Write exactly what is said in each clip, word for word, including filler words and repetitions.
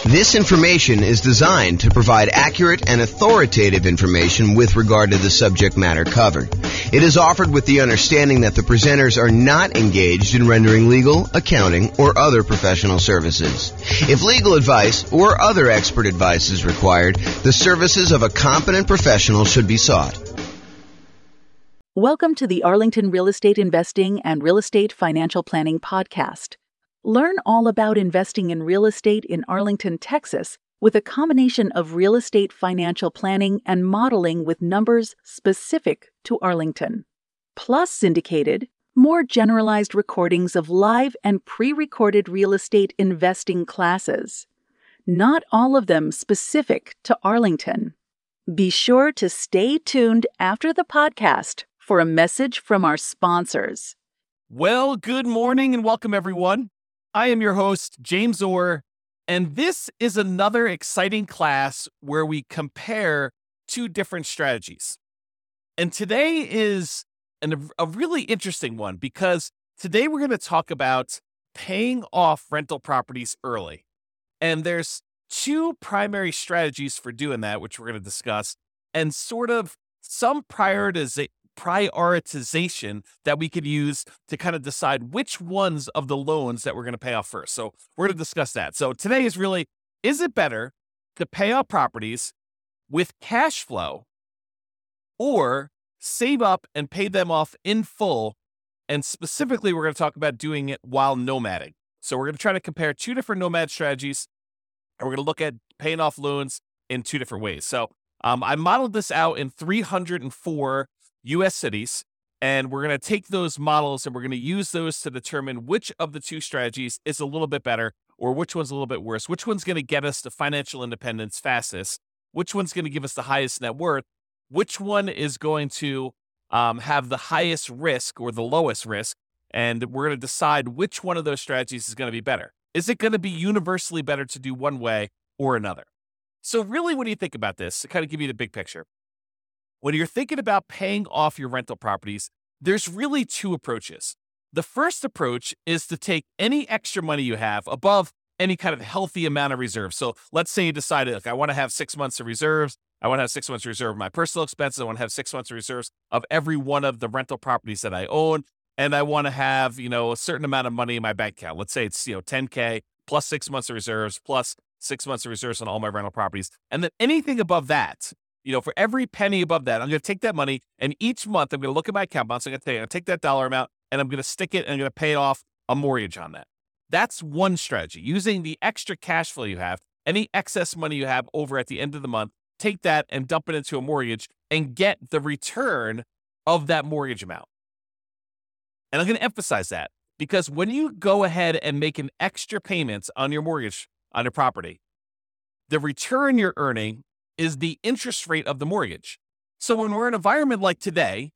This information is designed to provide accurate and authoritative information with regard to the subject matter covered. It is offered with the understanding that the presenters are not engaged in rendering legal, accounting, or other professional services. If legal advice or other expert advice is required, the services of a competent professional should be sought. Welcome to the Arlington Real Estate Investing and Real Estate Financial Planning Podcast. Learn all about investing in real estate in Arlington, Texas, with a combination of real estate financial planning and modeling with numbers specific to Arlington. Plus syndicated, more generalized recordings of live and pre-recorded real estate investing classes. Not all of them specific to Arlington. Be sure to stay tuned after the podcast for a message from our sponsors. Well, good morning and welcome, everyone. I am your host, James Orr, and this is another exciting class where we compare two different strategies. And today is an, a really interesting one because today we're going to talk about paying off rental properties early. And there's two primary strategies for doing that, which we're going to discuss, and sort of some prioritiza- prioritization that we could use to kind of decide which ones of the loans that we're going to pay off first. So we're going to discuss that. So today is really, is it better to pay off properties with cash flow or save up and pay them off in full? And specifically, we're going to talk about doing it while nomading. So we're going to try to compare two different nomad strategies, and we're going to look at paying off loans in two different ways. So um, I modeled this out in three hundred four U S cities, and we're going to take those models and we're going to use those to determine which of the two strategies is a little bit better or which one's a little bit worse, which one's going to get us to financial independence fastest, which one's going to give us the highest net worth, which one is going to um, have the highest risk or the lowest risk, and we're going to decide which one of those strategies is going to be better. Is it going to be universally better to do one way or another? So really, when you think about this, to kind of give you the big picture, when you're thinking about paying off your rental properties, there's really two approaches. The first approach is to take any extra money you have above any kind of healthy amount of reserves. So let's say you decided, look, I want to have six months of reserves. I want to have six months of reserve of my personal expenses. I want to have six months of reserves of every one of the rental properties that I own. And I want to have, you know, a certain amount of money in my bank account. Let's say it's, you know, ten K plus six months of reserves plus six months of reserves on all my rental properties. And then anything above that, you know, for every penny above that, I'm going to take that money, and each month I'm going to look at my account balance. I'm going to take, I'm going to take that dollar amount, and I'm going to stick it, and I'm going to pay off a mortgage on that. That's one strategy. Using the extra cash flow you have, any excess money you have over at the end of the month, take that and dump it into a mortgage and get the return of that mortgage amount. And I'm going to emphasize that because when you go ahead and make an extra payment on your mortgage, on your property, the return you're earning is the interest rate of the mortgage. So when we're in an environment like today,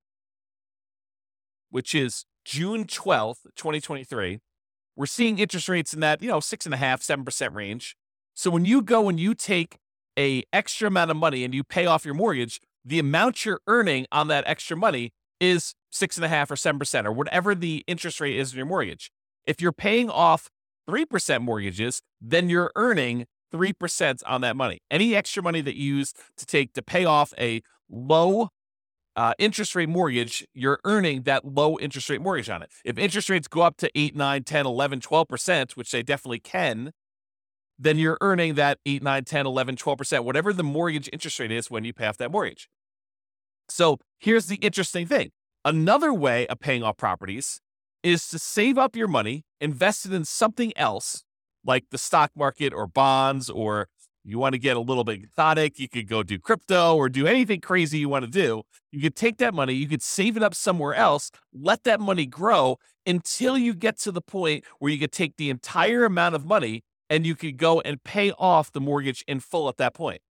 which is June twelfth, twenty twenty-three, we're seeing interest rates in that, you know, six and a half, seven percent range. So when you go and you take a extra amount of money and you pay off your mortgage, the amount you're earning on that extra money is six and a half or seven percent or whatever the interest rate is in your mortgage. If you're paying off three percent mortgages, then you're earning three percent on that money. Any extra money that you use to take to pay off a low uh, interest rate mortgage, you're earning that low interest rate mortgage on it. If interest rates go up to eight, nine, ten, eleven, twelve percent, which they definitely can, then you're earning that eight, nine, ten, eleven, twelve percent, whatever the mortgage interest rate is when you pay off that mortgage. So here's the interesting thing. Another way of paying off properties is to save up your money, invest it in something else, like the stock market or bonds, or you want to get a little bit exotic, you could go do crypto or do anything crazy you want to do. You could take that money, you could save it up somewhere else, let that money grow until you get to the point where you could take the entire amount of money and you could go and pay off the mortgage in full at that point.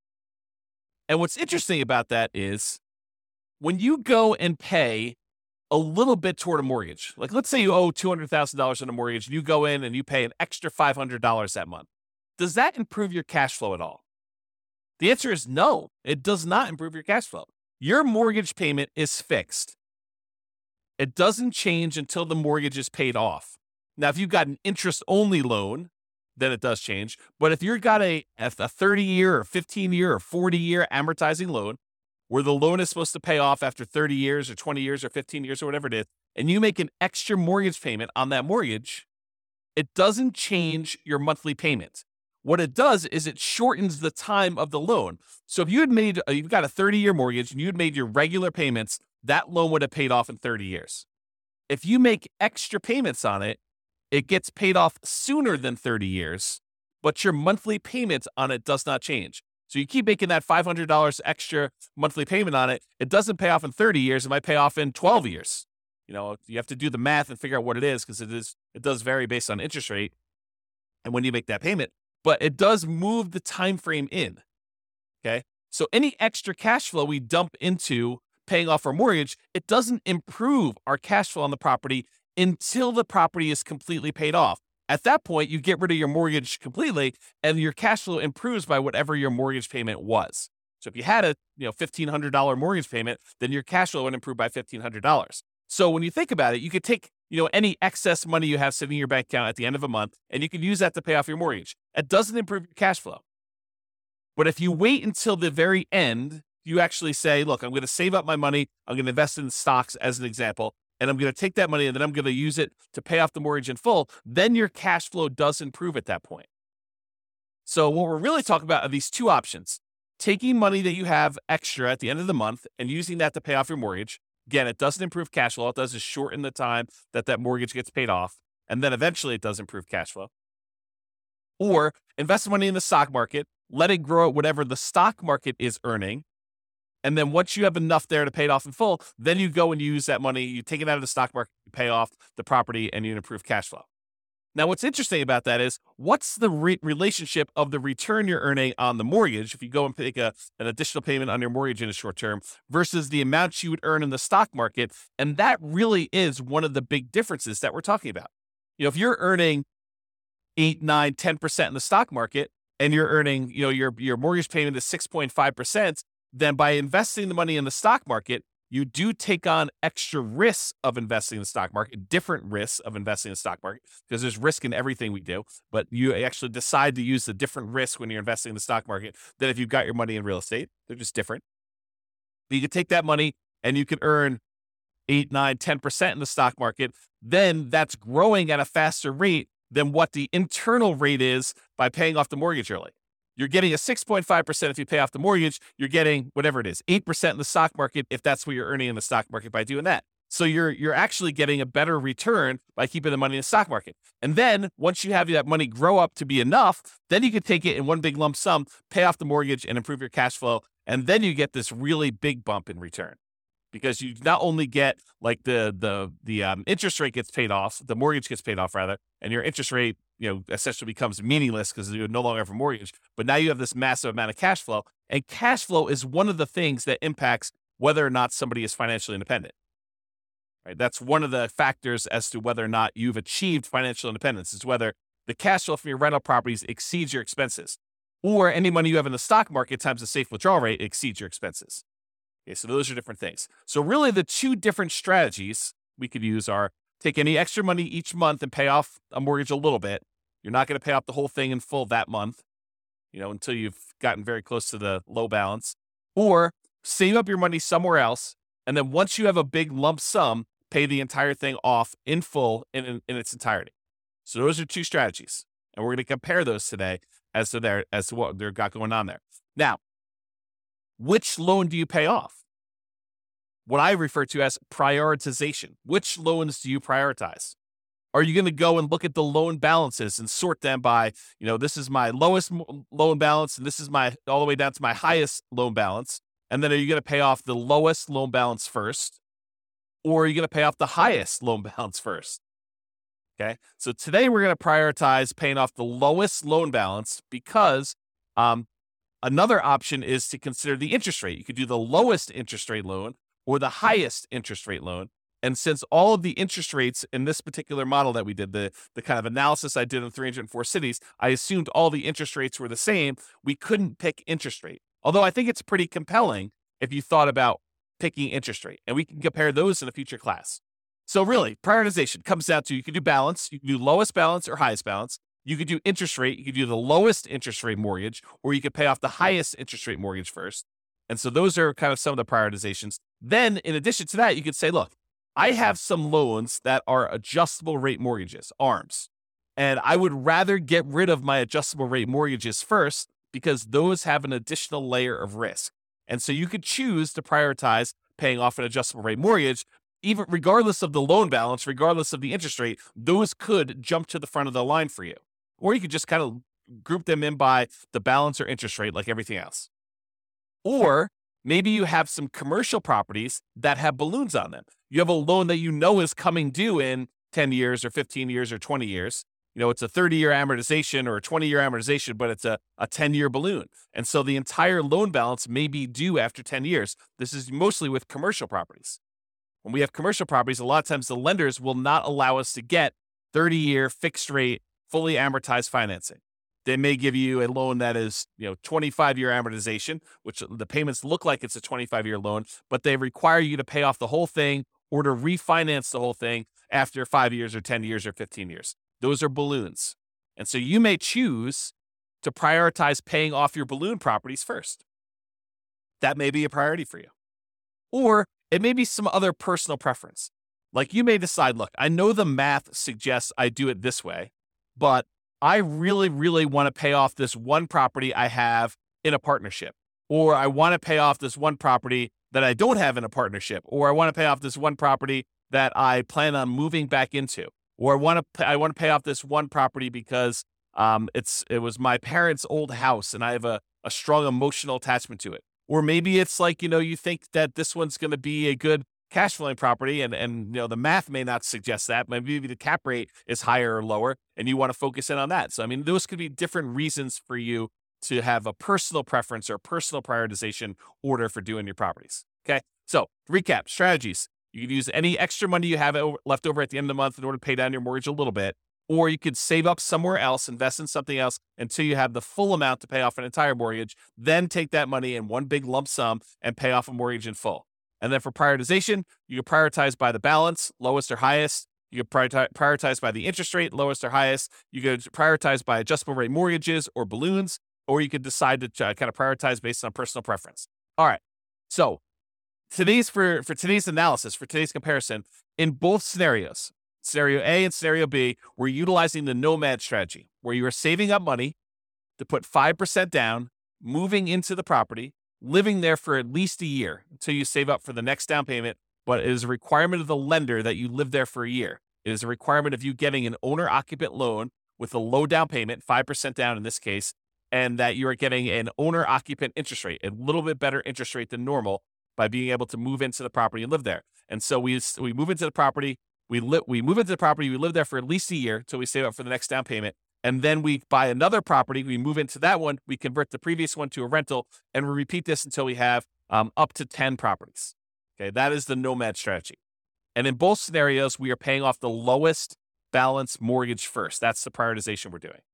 And what's interesting about that is when you go and pay a little bit toward a mortgage, like let's say you owe two hundred thousand dollars on a mortgage, and you go in and you pay an extra five hundred dollars that month. Does that improve your cash flow at all? The answer is no, it does not improve your cash flow. Your mortgage payment is fixed. It doesn't change until the mortgage is paid off. Now, if you've got an interest-only loan, then it does change. But if you've got a, a thirty year or fifteen year or forty year amortizing loan, where the loan is supposed to pay off after thirty years or twenty years or fifteen years or whatever it is, and you make an extra mortgage payment on that mortgage, it doesn't change your monthly payment. What it does is it shortens the time of the loan. So if you had made, you've got a thirty year mortgage and you had made your regular payments, that loan would have paid off in thirty years. If you make extra payments on it, it gets paid off sooner than thirty years, but your monthly payment on it does not change. So you keep making that five hundred dollars extra monthly payment on it. It doesn't pay off in thirty years. It might pay off in twelve years. You know, you have to do the math and figure out what it is because it is, it does vary based on interest rate and when you make that payment, but it does move the time frame in. Okay. So any extra cash flow we dump into paying off our mortgage, it doesn't improve our cash flow on the property until the property is completely paid off. At that point, you get rid of your mortgage completely and your cash flow improves by whatever your mortgage payment was. So if you had a you know fifteen hundred dollars mortgage payment, then your cash flow would improve by fifteen hundred dollars. So when you think about it, you could take you know any excess money you have sitting in your bank account at the end of a month, and you can use that to pay off your mortgage. It doesn't improve your cash flow. But if you wait until the very end, you actually say, look, I'm going to save up my money. I'm going to invest in stocks as an example, and I'm going to take that money and then I'm going to use it to pay off the mortgage in full. Then your cash flow does improve at that point. So what we're really talking about are these two options. Taking money that you have extra at the end of the month and using that to pay off your mortgage. Again, it doesn't improve cash flow. All it does is shorten the time that that mortgage gets paid off. And then eventually it does improve cash flow. Or invest money in the stock market, let it grow at whatever the stock market is earning. And then once you have enough there to pay it off in full, then you go and use that money, you take it out of the stock market, you pay off the property, and you improve cash flow. Now, what's interesting about that is what's the re- relationship of the return you're earning on the mortgage if you go and take a, an additional payment on your mortgage in a short term versus the amount you would earn in the stock market. And that really is one of the big differences that we're talking about. You know, if you're earning eight, nine, ten percent in the stock market and you're earning, you know, your, your mortgage payment is six point five percent, then by investing the money in the stock market, you do take on extra risks of investing in the stock market, different risks of investing in the stock market, because there's risk in everything we do, but you actually decide to use the different risks when you're investing in the stock market than if you've got your money in real estate. They're just different. But you can take that money and you can earn eight, nine, ten percent in the stock market. Then that's growing at a faster rate than what the internal rate is by paying off the mortgage early. You're getting a six point five percent if you pay off the mortgage. You're getting whatever it is, eight percent in the stock market if that's what you're earning in the stock market by doing that. So you're you're actually getting a better return by keeping the money in the stock market. And then once you have that money grow up to be enough, then you can take it in one big lump sum, pay off the mortgage and improve your cash flow. And then you get this really big bump in return because you not only get like the the the um, interest rate gets paid off, the mortgage gets paid off rather, and your interest rate you know, essentially becomes meaningless because you no longer have a mortgage, but now you have this massive amount of cash flow. And cash flow is one of the things that impacts whether or not somebody is financially independent. Right? That's one of the factors as to whether or not you've achieved financial independence is whether the cash flow from your rental properties exceeds your expenses or any money you have in the stock market times the safe withdrawal rate exceeds your expenses. Okay, so those are different things. So really the two different strategies we could use are take any extra money each month and pay off a mortgage a little bit. You're not going to pay off the whole thing in full that month, you know, until you've gotten very close to the low balance, or save up your money somewhere else. And then once you have a big lump sum, pay the entire thing off in full in, in, in its entirety. So those are two strategies. And we're going to compare those today as to their, as to what they've got going on there. Now, which loan do you pay off? What I refer to as prioritization. Which loans do you prioritize? Are you going to go and look at the loan balances and sort them by, you know, this is my lowest loan balance and this is my all the way down to my highest loan balance? And then are you going to pay off the lowest loan balance first? Or are you going to pay off the highest loan balance first? Okay. So today we're going to prioritize paying off the lowest loan balance because um, another option is to consider the interest rate. You could do the lowest interest rate loan or the highest interest rate loan. And since all of the interest rates in this particular model that we did, the, the kind of analysis I did in three hundred four cities, I assumed all the interest rates were the same. We couldn't pick interest rate. Although I think it's pretty compelling if you thought about picking interest rate. And we can compare those in a future class. So really, prioritization comes down to you can do balance. You can do lowest balance or highest balance. You could do interest rate. You could do the lowest interest rate mortgage, or you could pay off the highest interest rate mortgage first. And so those are kind of some of the prioritizations. Then in addition to that, you could say, look, I have some loans that are adjustable rate mortgages, A R Ms. And I would rather get rid of my adjustable rate mortgages first because those have an additional layer of risk. And so you could choose to prioritize paying off an adjustable rate mortgage, even regardless of the loan balance, regardless of the interest rate. Those could jump to the front of the line for you. Or you could just kind of group them in by the balance or interest rate like everything else. Or maybe you have some commercial properties that have balloons on them. You have a loan that you know is coming due in ten years or fifteen years or twenty years. You know, it's a thirty-year amortization or a twenty-year amortization, but it's a, a ten-year balloon. And so the entire loan balance may be due after ten years. This is mostly with commercial properties. When we have commercial properties, a lot of times the lenders will not allow us to get thirty-year fixed rate, fully amortized financing. They may give you a loan that is, you know, twenty-five-year amortization, which the payments look like it's a twenty-five-year loan, but they require you to pay off the whole thing or to refinance the whole thing after five years or ten years or fifteen years. Those are balloons. And so you may choose to prioritize paying off your balloon properties first. That may be a priority for you. Or it may be some other personal preference. Like you may decide, look, I know the math suggests I do it this way, but I really, really want to pay off this one property I have in a partnership. Or I want to pay off this one property that I don't have in a partnership. Or I want to pay off this one property that I plan on moving back into. Or I want to pay, I want to pay off this one property because um, it's it was my parents' old house and I have a, a strong emotional attachment to it. Or maybe it's like, you know, you think that this one's going to be a good cash flowing property and, and, you know, the math may not suggest that. Maybe the cap rate is higher or lower and you want to focus in on that. So, I mean, those could be different reasons for you to have a personal preference or personal prioritization order for doing your properties. Okay. So recap strategies. You could use any extra money you have left over at the end of the month in order to pay down your mortgage a little bit, or you could save up somewhere else, invest in something else until you have the full amount to pay off an entire mortgage, then take that money in one big lump sum and pay off a mortgage in full. And then for prioritization, you can prioritize by the balance, lowest or highest. You can prioritize by the interest rate, lowest or highest. You could prioritize by adjustable rate mortgages or balloons, or you could decide to kind of prioritize based on personal preference. All right. So today's for, for today's analysis, for today's comparison, in both scenarios, scenario A and scenario B, we're utilizing the nomad strategy, where you are saving up money to put five percent down, moving into the property, living there for at least a year until you save up for the next down payment. But it is a requirement of the lender that you live there for a year. It is a requirement of you getting an owner-occupant loan with a low down payment, five percent down in this case, and that you are getting an owner-occupant interest rate, a little bit better interest rate than normal, by being able to move into the property and live there. And so we we move into the property, we li- we move into the property, we live there for at least a year until we save up for the next down payment. And then we buy another property, we move into that one, we convert the previous one to a rental, and we repeat this until we have um, up to ten properties. Okay, that is the nomad strategy. And in both scenarios, we are paying off the lowest balance mortgage first. That's the prioritization we're doing.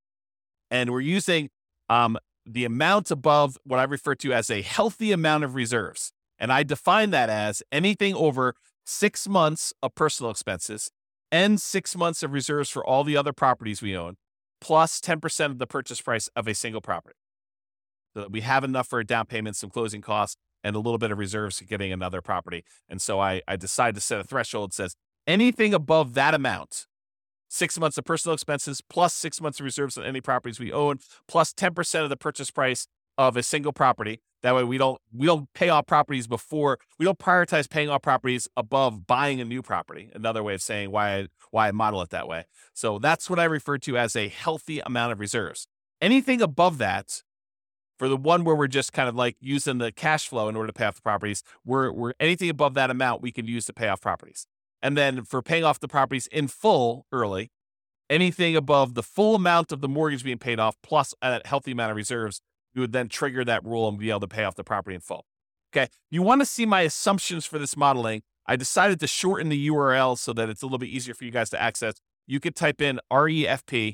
And we're using um, the amount above what I refer to as a healthy amount of reserves. And I define that as anything over six months of personal expenses and six months of reserves for all the other properties we own, plus ten percent of the purchase price of a single property. So that we have enough for a down payment, some closing costs, and a little bit of reserves for getting another property. And so I, I decided to set a threshold that says anything above that amount, six months of personal expenses, plus six months of reserves on any properties we own, plus ten percent of the purchase price of a single property. That way we don't we don't pay off properties before, we don't prioritize paying off properties above buying a new property. Another way of saying why I, why I model it that way. So that's what I refer to as a healthy amount of reserves. Anything above that, for the one where we're just kind of like using the cash flow in order to pay off the properties, we're, we're anything above that amount we can use to pay off properties. And then for paying off the properties in full early, anything above the full amount of the mortgage being paid off plus a healthy amount of reserves, we would then trigger that rule and be able to pay off the property in full. Okay. You want to see my assumptions for this modeling. I decided to shorten the U R L so that it's a little bit easier for you guys to access. You could type in refp.info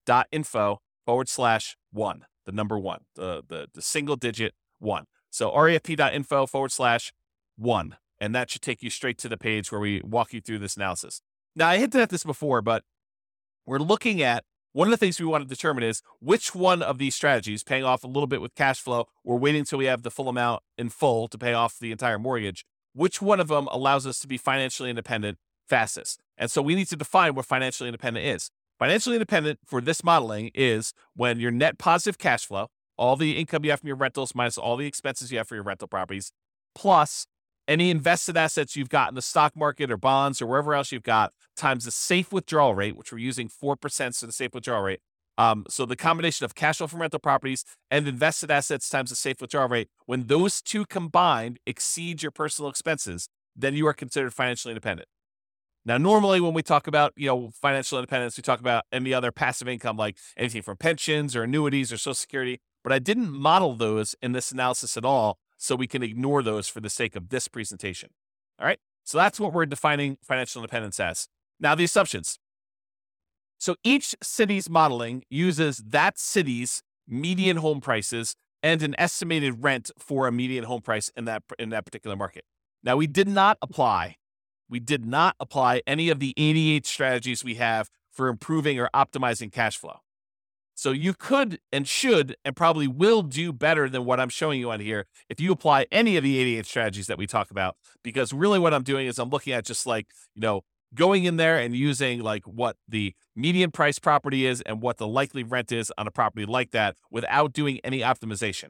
forward slash one, the number one, the, the, the single digit one. So refp.info forward slash one. And that should take you straight to the page where we walk you through this analysis. Now, I hinted at this before, but we're looking at one of the things we want to determine is which one of these strategies, paying off a little bit with cash flow or waiting until we have the full amount in full to pay off the entire mortgage, which one of them allows us to be financially independent fastest. And so we need to define what financially independent is. Financially independent for this modeling is when your net positive cash flow, all the income you have from your rentals minus all the expenses you have for your rental properties, plus any invested assets you've got in the stock market or bonds or wherever else you've got, times the safe withdrawal rate, which we're using four percent for the safe withdrawal rate. Um, so the combination of cash flow from rental properties and invested assets times the safe withdrawal rate, when those two combined exceed your personal expenses, then you are considered financially independent. Now, normally when we talk about, you know, financial independence, we talk about any other passive income, like anything from pensions or annuities or Social Security, but I didn't model those in this analysis at all, so we can ignore those for the sake of this presentation. All right, so that's what we're defining financial independence as. Now, the assumptions. So each city's modeling uses that city's median home prices and an estimated rent for a median home price in that in that particular market. Now, we did not apply We did not apply any of the eighty-eight strategies we have for improving or optimizing cash flow. So you could and should and probably will do better than what I'm showing you on here if you apply any of the eighty-eight strategies that we talk about, because really what I'm doing is I'm looking at just like, you know, going in there and using like what the median price property is and what the likely rent is on a property like that without doing any optimization.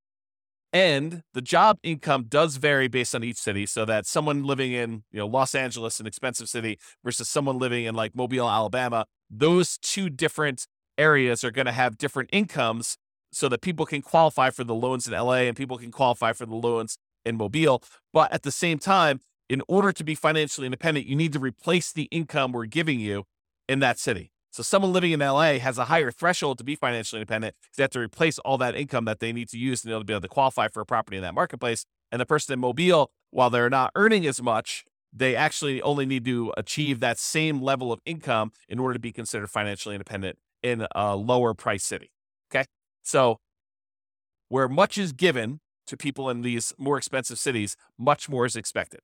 And the job income does vary based on each city, so that someone living in, you know, Los Angeles, an expensive city, versus someone living in like Mobile, Alabama, those two different areas are going to have different incomes so that people can qualify for the loans in L A and people can qualify for the loans in Mobile. But at the same time, in order to be financially independent, you need to replace the income we're giving you in that city. So someone living in L A has a higher threshold to be financially independent because they have to replace all that income that they need to use in order to be able to qualify for a property in that marketplace. And the person in Mobile, while they're not earning as much, they actually only need to achieve that same level of income in order to be considered financially independent in a lower price city. Okay. So where much is given to people in these more expensive cities, much more is expected.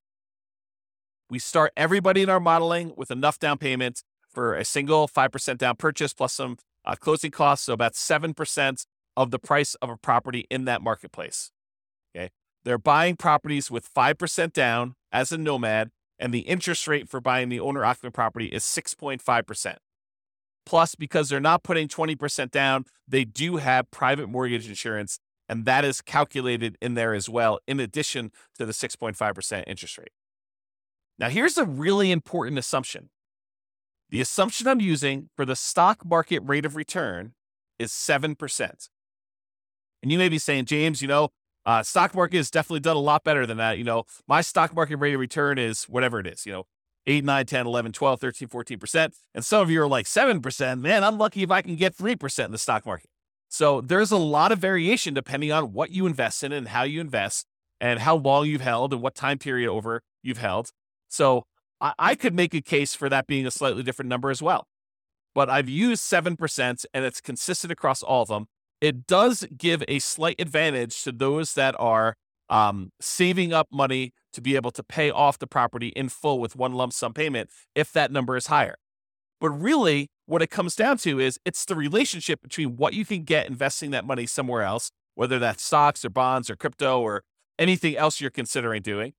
We start everybody in our modeling with enough down payment for a single five percent down purchase plus some uh, closing costs, so about seven percent of the price of a property in that marketplace. Okay, they're buying properties with five percent down as a nomad, and the interest rate for buying the owner-occupant property is six point five percent. Plus, because they're not putting twenty percent down, they do have private mortgage insurance, and that is calculated in there as well, in addition to the six point five percent interest rate. Now, here's a really important assumption. The assumption I'm using for the stock market rate of return is seven percent. And you may be saying, James, you know, uh, stock market has definitely done a lot better than that. You know, my stock market rate of return is whatever it is, you know, eight, nine, ten, eleven, twelve, thirteen, fourteen percent. And some of you are like seven percent. Man, I'm lucky if I can get three percent in the stock market. So there's a lot of variation depending on what you invest in and how you invest and how long you've held and what time period over you've held. So I could make a case for that being a slightly different number as well. But I've used seven percent and it's consistent across all of them. It does give a slight advantage to those that are um, saving up money to be able to pay off the property in full with one lump sum payment if that number is higher. But really, what it comes down to is it's the relationship between what you can get investing that money somewhere else, whether that's stocks or bonds or crypto or anything else you're considering doing,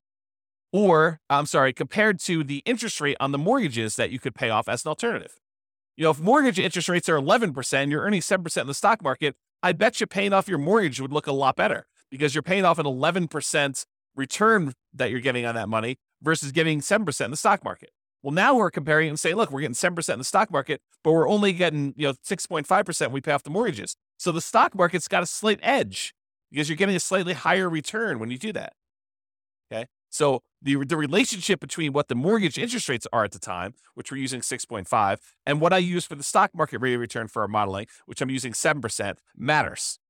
or, I'm sorry, compared to the interest rate on the mortgages that you could pay off as an alternative. You know, if mortgage interest rates are eleven percent and you're earning seven percent in the stock market, I bet you paying off your mortgage would look a lot better because you're paying off an eleven percent return that you're getting on that money versus getting seven percent in the stock market. Well, now we're comparing and saying, look, we're getting seven percent in the stock market, but we're only getting, you know, six point five percent when we pay off the mortgages. So the stock market's got a slight edge because you're getting a slightly higher return when you do that. Okay. So the the relationship between what the mortgage interest rates are at the time, which we're using six point five, and what I use for the stock market rate of return for our modeling, which I'm using seven percent, matters.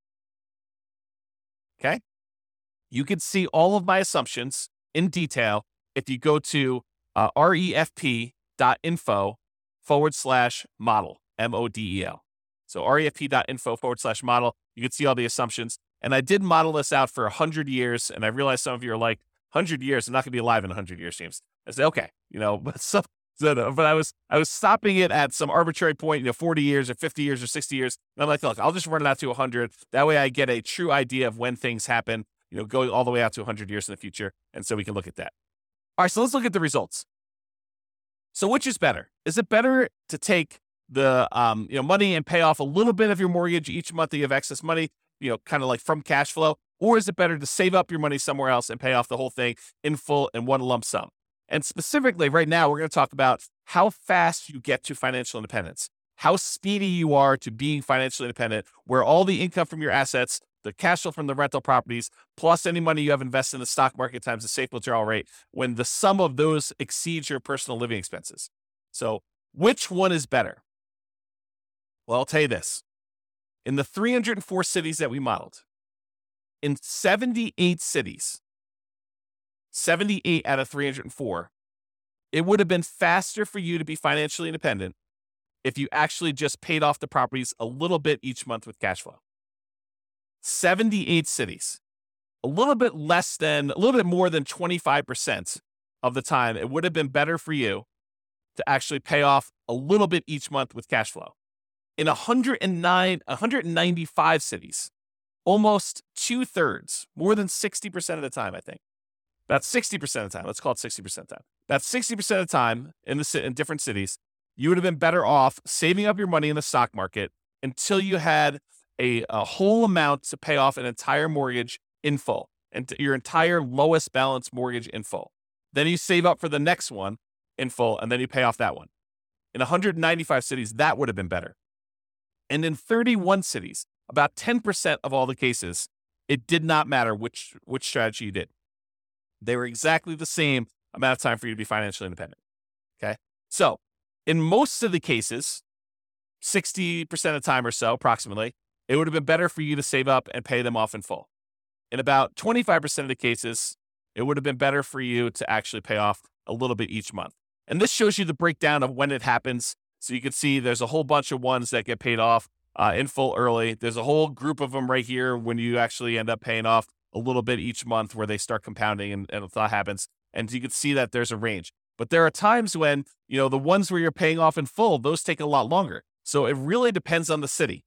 Okay? You can see all of my assumptions in detail if you go to uh, refp.info forward slash model, M O D E L. So refp.info forward slash model. You can see all the assumptions. And I did model this out for one hundred years, and I realize some of you are like, one hundred years, I'm not going to be alive in one hundred years, James. I say, okay, you know, but some, So, no, but I was I was stopping it at some arbitrary point, you know, forty years or fifty years or sixty years. And I'm like, look, I'll just run it out to one hundred. That way I get a true idea of when things happen, you know, going all the way out to one hundred years in the future. And so we can look at that. All right, so let's look at the results. So which is better? Is it better to take the um, you know, money and pay off a little bit of your mortgage each month that you have excess money, you know, kind of like from cash flow? Or is it better to save up your money somewhere else and pay off the whole thing in full in one lump sum? And specifically right now, we're going to talk about how fast you get to financial independence, how speedy you are to being financially independent, where all the income from your assets, the cash flow from the rental properties, plus any money you have invested in the stock market times the safe withdrawal rate, when the sum of those exceeds your personal living expenses. So which one is better? Well, I'll tell you this. In the three hundred four cities that we modeled, in seventy-eight cities, seventy-eight out of three hundred four, it would have been faster for you to be financially independent if you actually just paid off the properties a little bit each month with cash flow. seventy-eight cities, a little bit less than, a little bit more than twenty-five percent of the time, it would have been better for you to actually pay off a little bit each month with cash flow. In one hundred nine, one hundred ninety-five cities, almost two thirds, more than sixty percent of the time, I think. About sixty percent of the time, let's call it sixty percent of the time. About sixty percent of the time in the in different cities, you would have been better off saving up your money in the stock market until you had a, a whole amount to pay off an entire mortgage in full, and your entire lowest balance mortgage in full. Then you save up for the next one in full, and then you pay off that one. In one hundred ninety-five cities, that would have been better. And in thirty-one cities, about ten percent of all the cases, it did not matter which, which strategy you did. They were exactly the same amount of time for you to be financially independent. Okay. So in most of the cases, sixty percent of the time or so, approximately, it would have been better for you to save up and pay them off in full. In about twenty-five percent of the cases, it would have been better for you to actually pay off a little bit each month. And this shows you the breakdown of when it happens. So you can see there's a whole bunch of ones that get paid off uh, in full early. There's a whole group of them right here when you actually end up paying off a little bit each month where they start compounding and, and that happens. And you can see that there's a range. But there are times when, you know, the ones where you're paying off in full, those take a lot longer. So it really depends on the city.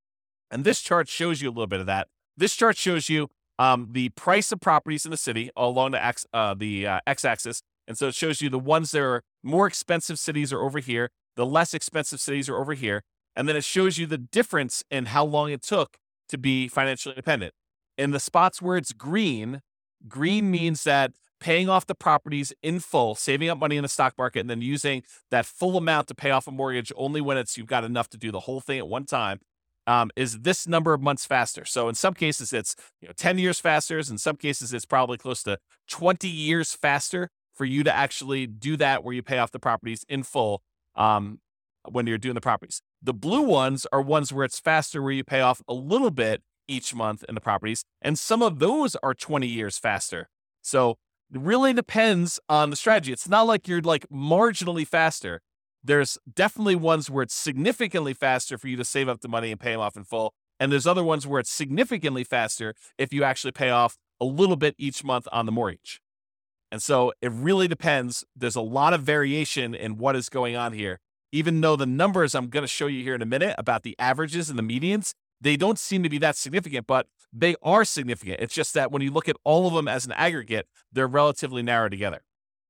And this chart shows you a little bit of that. This chart shows you um, the price of properties in the city along the, x, uh, the uh, x-axis. And so it shows you the ones that are more expensive cities are over here. The less expensive cities are over here. And then it shows you the difference in how long it took to be financially independent. In the spots where it's green, green means that paying off the properties in full, saving up money in the stock market, and then using that full amount to pay off a mortgage only when it's you've got enough to do the whole thing at one time, um, is this number of months faster. So in some cases, it's you know ten years faster. In some cases, it's probably close to twenty years faster for you to actually do that where you pay off the properties in full um, when you're doing the properties. The blue ones are ones where it's faster, where you pay off a little bit each month in the properties. And some of those are twenty years faster. So it really depends on the strategy. It's not like you're like marginally faster. There's definitely ones where it's significantly faster for you to save up the money and pay them off in full. And there's other ones where it's significantly faster if you actually pay off a little bit each month on the mortgage. And so it really depends. There's a lot of variation in what is going on here. Even though the numbers I'm going to show you here in a minute about the averages and the medians, they don't seem to be that significant, but they are significant. It's just that when you look at all of them as an aggregate, they're relatively narrow together.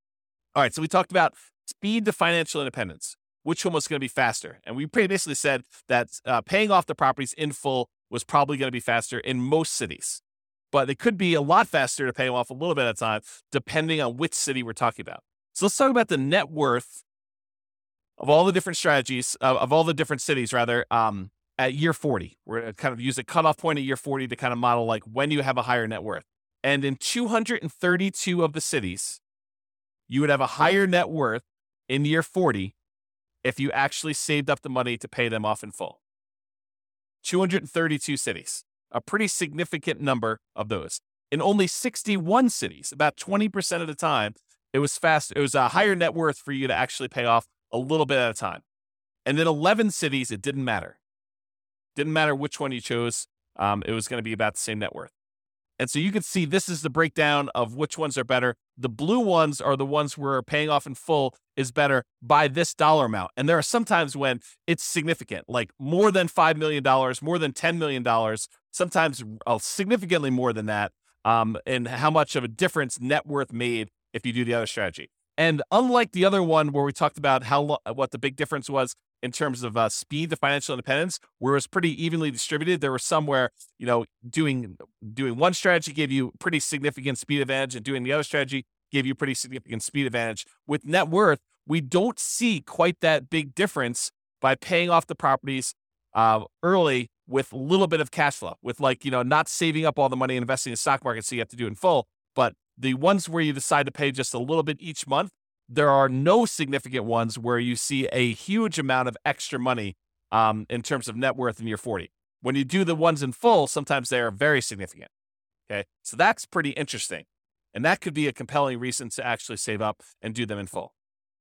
All right, so we talked about speed to financial independence. Which one was going to be faster? And we basically said that uh, paying off the properties in full was probably going to be faster in most cities. But it could be a lot faster to pay them off a little bit at a time, depending on which city we're talking about. So let's talk about the net worth of all the different strategies, uh, of all the different cities, rather, um, at year forty. We're going to kind of use a cutoff point at year forty to kind of model like when you have a higher net worth. And in two hundred thirty-two of the cities, you would have a higher net worth in year forty if you actually saved up the money to pay them off in full. two hundred thirty-two cities, a pretty significant number of those. In only sixty-one cities, about twenty percent of the time, it was fast. It was a higher net worth for you to actually pay off a little bit at a time. And in eleven cities, it didn't matter. Didn't matter which one you chose. Um, it was going to be about the same net worth. And so you can see this is the breakdown of which ones are better. The blue ones are the ones where paying off in full is better by this dollar amount. And there are some times when it's significant, like more than five million dollars, more than ten million dollars, sometimes uh, significantly more than that, um, and how much of a difference net worth made if you do the other strategy. And unlike the other one where we talked about how lo- what the big difference was in terms of uh, speed to financial independence, where it was pretty evenly distributed, there were some where, you know, doing doing one strategy gave you pretty significant speed advantage and doing the other strategy gave you pretty significant speed advantage. With net worth, we don't see quite that big difference by paying off the properties uh, early with a little bit of cash flow, with like, you know, not saving up all the money and investing in the stock market so you have to do it in full. But the ones where you decide to pay just a little bit each month, there are no significant ones where you see a huge amount of extra money um, in terms of net worth in year forty. When you do the ones in full, sometimes they are very significant. Okay, so that's pretty interesting. And that could be a compelling reason to actually save up and do them in full.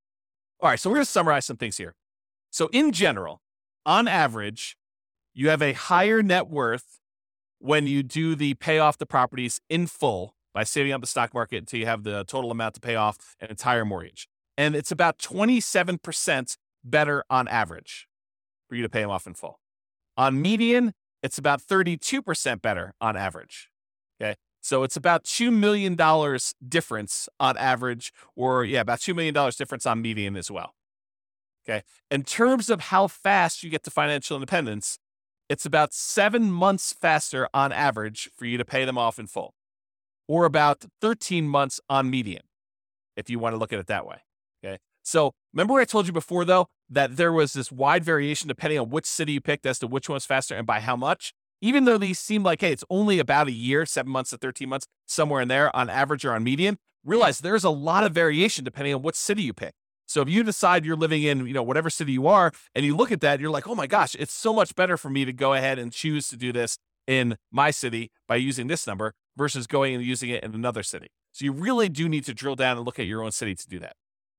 All right, so we're going to summarize some things here. So in general, on average, you have a higher net worth when you do the pay off the properties in full by saving up the stock market until you have the total amount to pay off an entire mortgage. And it's about twenty-seven percent better on average for you to pay them off in full. On median, it's about thirty-two percent better on average. Okay. So it's about two million dollars difference on average, or yeah, about two million dollars difference on median as well. Okay. In terms of how fast you get to financial independence, it's about seven months faster on average for you to pay them off in full, or about thirteen months on median, if you want to look at it that way. Okay. So remember what I told you before, though, that there was this wide variation depending on which city you picked as to which one's faster and by how much. Even though these seem like, hey, it's only about a year, seven months to thirteen months, somewhere in there on average or on median, realize there's a lot of variation depending on what city you pick. So if you decide you're living in, you know, whatever city you are, and you look at that, you're like, oh my gosh, it's so much better for me to go ahead and choose to do this in my city by using this number versus going and using it in another city. So you really do need to drill down and look at your own city to do that.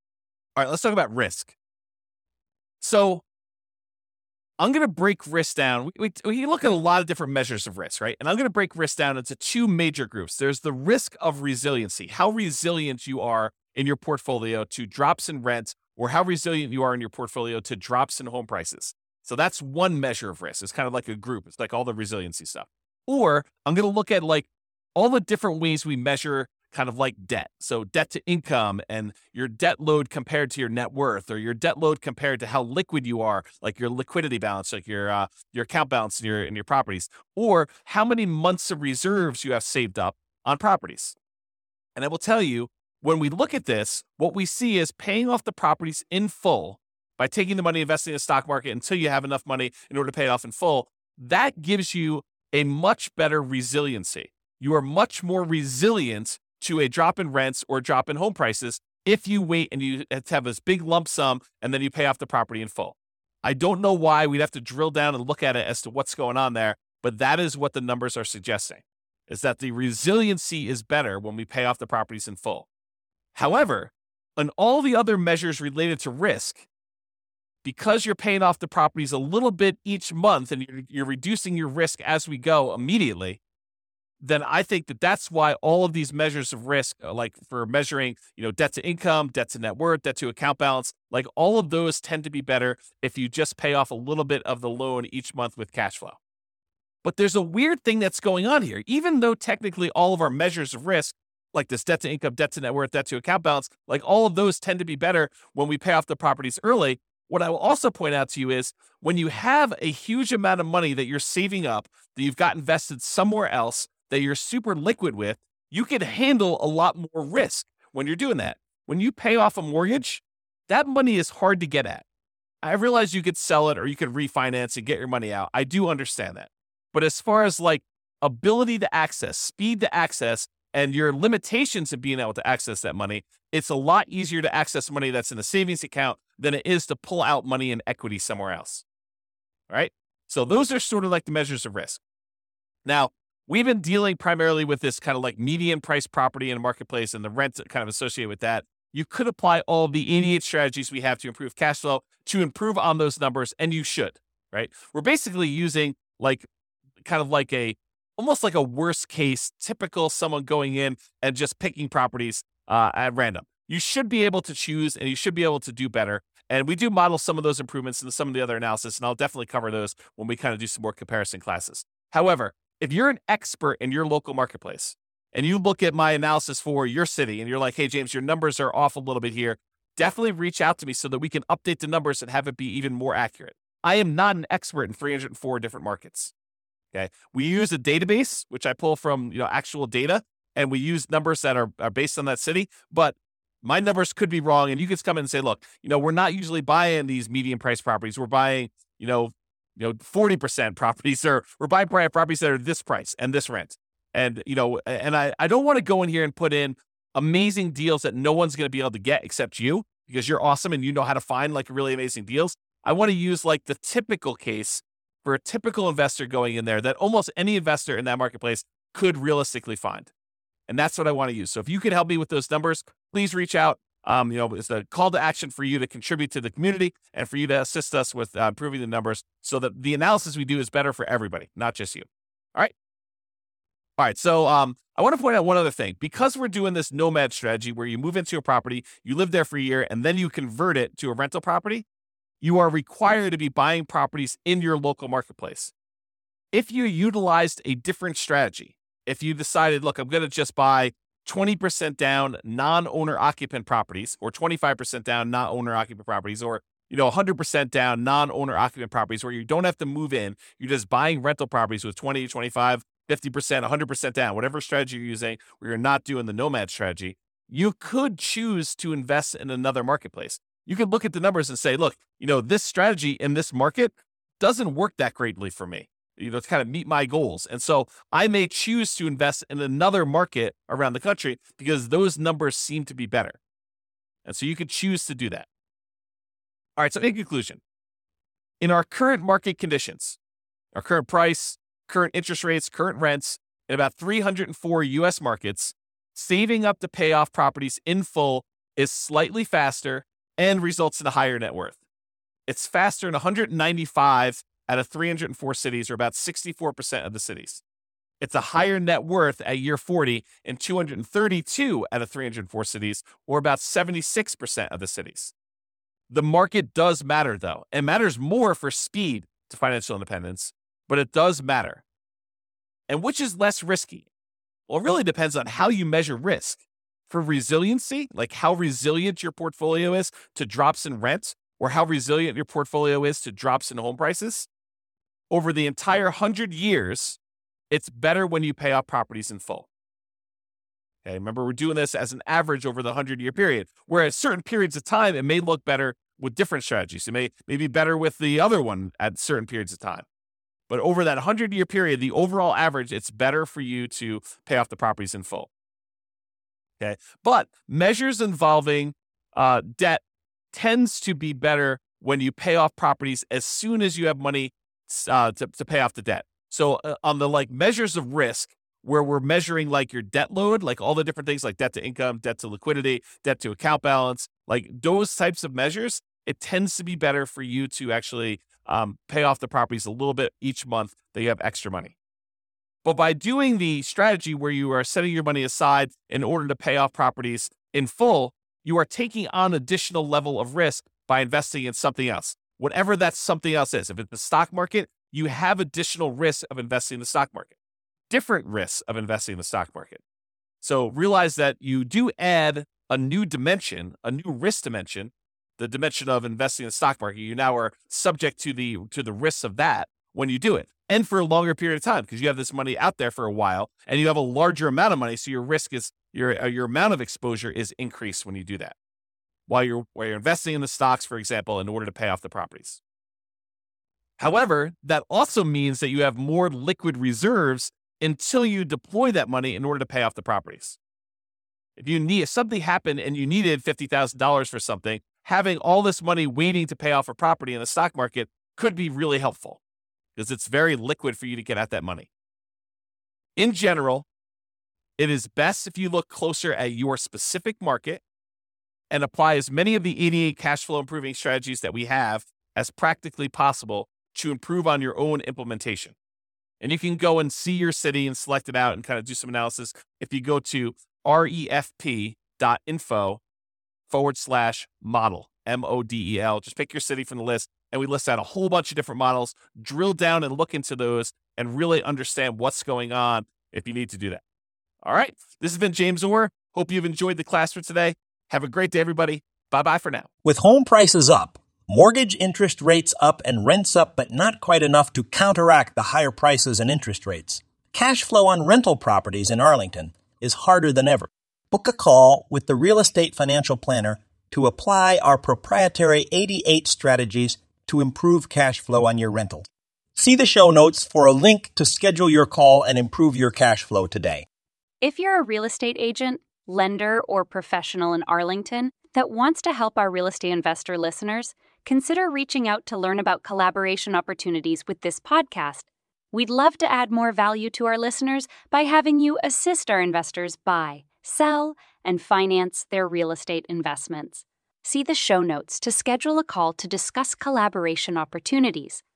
All right, let's talk about risk. So I'm going to break risk down. We, we, we look at a lot of different measures of risk, right? And I'm going to break risk down into two major groups. There's the risk of resiliency, how resilient you are in your portfolio to drops in rent, or how resilient you are in your portfolio to drops in home prices. So that's one measure of risk. It's kind of like a group. It's like all the resiliency stuff. Or I'm going to look at like all the different ways we measure kind of like debt. So debt to income and your debt load compared to your net worth, or your debt load compared to how liquid you are, like your liquidity balance, like your uh, your account balance in your in your properties, or how many months of reserves you have saved up on properties. And I will tell you, when we look at this, what we see is paying off the properties in full by taking the money, investing in the stock market until you have enough money in order to pay it off in full. That gives you a much better resiliency. You are much more resilient to a drop in rents or drop in home prices if you wait and you have this big lump sum and then you pay off the property in full. I don't know why. We'd have to drill down and look at it as to what's going on there, but that is what the numbers are suggesting, is that the resiliency is better when we pay off the properties in full. However, on all the other measures related to risk, because you're paying off the properties a little bit each month and you're, you're reducing your risk as we go immediately, then I think that that's why all of these measures of risk, like for measuring, you know, debt to income, debt to net worth, debt to account balance, like all of those tend to be better if you just pay off a little bit of the loan each month with cash flow. But there's a weird thing that's going on here. Even though technically all of our measures of risk, like this debt to income, debt to net worth, debt to account balance, like all of those tend to be better when we pay off the properties early. What I will also point out to you is when you have a huge amount of money that you're saving up, that you've got invested somewhere else, that you're super liquid with, you can handle a lot more risk when you're doing that. When you pay off a mortgage, that money is hard to get at. I realize you could sell it or you could refinance and get your money out. I do understand that. But as far as like ability to access, speed to access, and your limitations of being able to access that money, it's a lot easier to access money that's in a savings account than it is to pull out money in equity somewhere else. All right? So those are sort of like the measures of risk. Now, we've been dealing primarily with this kind of like median price property in a marketplace and the rent kind of associated with that. You could apply all the eighty-eight strategies we have to improve cash flow to improve on those numbers, and you should, right? We're basically using like kind of like a almost like a worst case, typical someone going in and just picking properties uh, at random. You should be able to choose and you should be able to do better. And we do model some of those improvements in some of the other analysis, and I'll definitely cover those when we kind of do some more comparison classes. However, if you're an expert in your local marketplace and you look at my analysis for your city and you're like, hey, James, your numbers are off a little bit here, definitely reach out to me so that we can update the numbers and have it be even more accurate. I am not an expert in three hundred four different markets. Okay. We use a database, which I pull from, you know, actual data, and we use numbers that are, are based on that city, but my numbers could be wrong. And you can come in and say, look, you know, we're not usually buying these medium price properties. We're buying, you know, you know, forty percent properties, or we're buying properties that are this price and this rent. And, you know, and I, I don't want to go in here and put in amazing deals that no one's going to be able to get except you, because you're awesome and you know how to find like really amazing deals. I want to use like the typical case for a typical investor going in there that almost any investor in that marketplace could realistically find. And that's what I want to use. So if you could help me with those numbers, please reach out. Um, you know, it's a call to action for you to contribute to the community and for you to assist us with uh, improving the numbers so that the analysis we do is better for everybody, not just you. All right. All right. So um, I want to point out one other thing. Because we're doing this nomad strategy where you move into a property, you live there for a year, and then you convert it to a rental property, you are required to be buying properties in your local marketplace. If you utilized a different strategy, if you decided, look, I'm going to just buy twenty percent down non-owner occupant properties, or twenty-five percent down non-owner occupant properties, or, you know, one hundred percent down non-owner occupant properties where you don't have to move in, you're just buying rental properties with twenty, twenty-five, fifty percent, one hundred percent down, whatever strategy you're using, where you're not doing the nomad strategy, you could choose to invest in another marketplace. You could look at the numbers and say, look, you know, this strategy in this market doesn't work that greatly for me, you know, to kind of meet my goals. And so I may choose to invest in another market around the country because those numbers seem to be better. And so you could choose to do that. All right. So in conclusion, in our current market conditions, our current price, current interest rates, current rents, in about three hundred four U S markets, saving up to pay off properties in full is slightly faster and results in a higher net worth. It's faster in one hundred ninety-five out of three hundred four cities, or about sixty-four percent of the cities. It's a higher net worth at year forty in two hundred thirty-two out of three hundred four cities, or about seventy-six percent of the cities. The market does matter, though. It matters more for speed to financial independence, but it does matter. And which is less risky? Well, it really depends on how you measure risk. For resiliency, like how resilient your portfolio is to drops in rent, or how resilient your portfolio is to drops in home prices, over the entire one hundred years, it's better when you pay off properties in full. Okay, remember, we're doing this as an average over the one hundred-year period, whereas certain periods of time, it may look better with different strategies. It may, may be better with the other one at certain periods of time. But over that one hundred-year period, the overall average, it's better for you to pay off the properties in full. Okay, but measures involving uh, debt tends to be better when you pay off properties as soon as you have money uh, to, to pay off the debt. So uh, on the like measures of risk, where we're measuring like your debt load, like all the different things like debt to income, debt to liquidity, debt to account balance, like those types of measures, it tends to be better for you to actually um, pay off the properties a little bit each month that you have extra money. But by doing the strategy where you are setting your money aside in order to pay off properties in full, you are taking on additional level of risk by investing in something else, whatever that something else is. If it's the stock market, you have additional risk of investing in the stock market, different risks of investing in the stock market. So realize that you do add a new dimension, a new risk dimension, the dimension of investing in the stock market. You now are subject to the to the risks of that when you do it, and for a longer period of time, because you have this money out there for a while and you have a larger amount of money. So your risk is your, your amount of exposure is increased when you do that while you're, while you're investing in the stocks, for example, in order to pay off the properties. However, that also means that you have more liquid reserves until you deploy that money in order to pay off the properties. If you need, if something happened and you needed fifty thousand dollars for something, having all this money waiting to pay off a property in the stock market could be really helpful, because it's very liquid for you to get at that money. In general, it is best if you look closer at your specific market and apply as many of the eighty-eight cash flow improving strategies that we have as practically possible to improve on your own implementation. And you can go and see your city and select it out and kind of do some analysis. If you go to refp.info forward slash model, M O D E L, just pick your city from the list. And we list out a whole bunch of different models, drill down and look into those and really understand what's going on if you need to do that. All right. This has been James Orr. Hope you've enjoyed the class for today. Have a great day, everybody. Bye-bye for now. With home prices up, mortgage interest rates up, and rents up, but not quite enough to counteract the higher prices and interest rates, cash flow on rental properties in Arlington is harder than ever. Book a call with the Real Estate Financial Planner to apply our proprietary eighty-eight strategies to improve cash flow on your rental. See the show notes for a link to schedule your call and improve your cash flow today. If you're a real estate agent, lender, or professional in Arlington that wants to help our real estate investor listeners, consider reaching out to learn about collaboration opportunities with this podcast. We'd love to add more value to our listeners by having you assist our investors buy, sell, and finance their real estate investments. See the show notes to schedule a call to discuss collaboration opportunities.